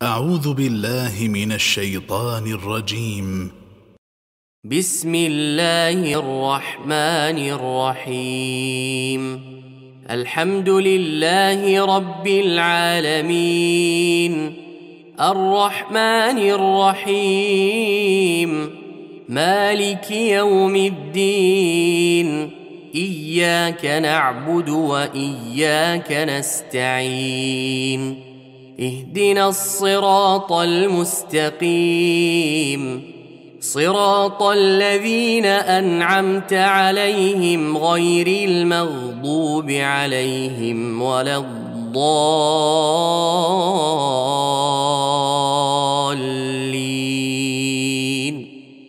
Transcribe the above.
أعوذ بالله من الشيطان الرجيم. بسم الله الرحمن الرحيم. الحمد لله رب العالمين، الرحمن الرحيم، مالك يوم الدين، إياك نعبد وإياك نستعين، اهدنا الصراط المستقيم، صراط الذين أنعمت عليهم غير المغضوب عليهم ولا الضالين.